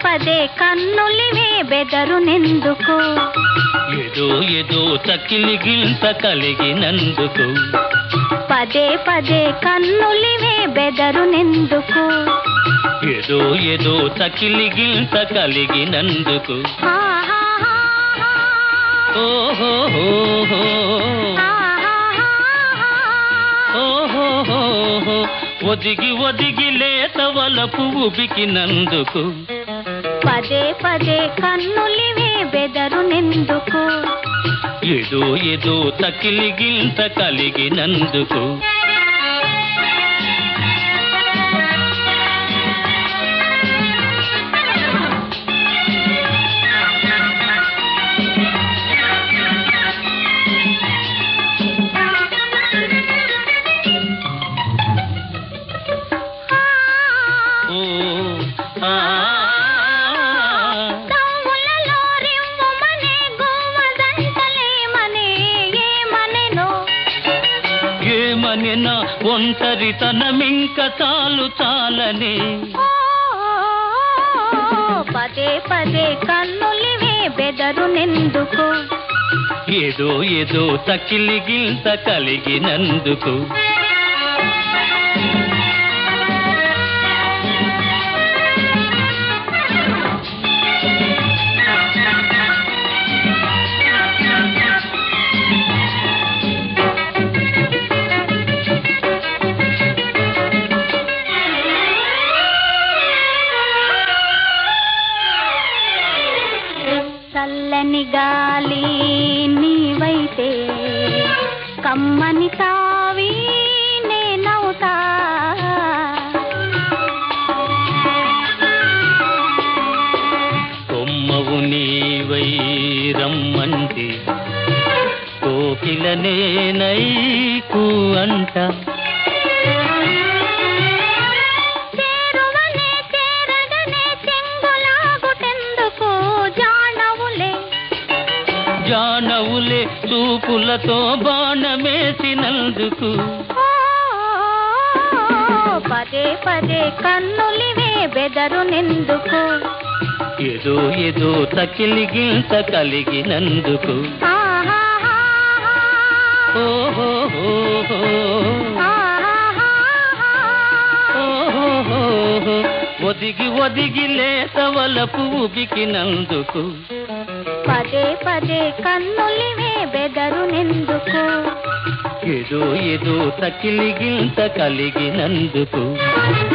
పదే కన్నులివే బెదరునెందుకు ఏదో ఏదో తకిలి గింత కలిగినందుకు పదే పదే కన్నులివే బెదరునెందుకు ఏదో ఏదో తకిలి గింత కలిగినందుకు ఓహో ఓహో ఒదిగి ఒదిగి లేత వలపు ఉబికినందుకు పదే పదే కన్నులివే బెదరునెందుకు ఏదో ఏదో తకిలి గింత కలిగినందుకు ఏమనెనా ఒంటరితనమింక చాలు చాలని పదే పదే కన్నులివే బెదరునెందుకు ఏదో ఏదో తకిలి గింత కలిగినందుకు చల్లని గాలి నీవైతే కమ్మని తావి నేనవుతా కొమ్మవు నీవై రమ్మంటి కోకిల నేనైకు అంట జానవులే చూపులతో బాణమేసినందుకు పదే పదే కన్నులివే బెదరునెందుకు ఏదో ఏదో తకిలి గింత కలిగినందుకు ఓహో ఒదిగి ఒదిగి లేత వలపు ఉబికినందుకు పదే పదే కన్నులివే బెదరునెందుకు ఏదో ఏదో తకిలి గింత కలిగినందుకు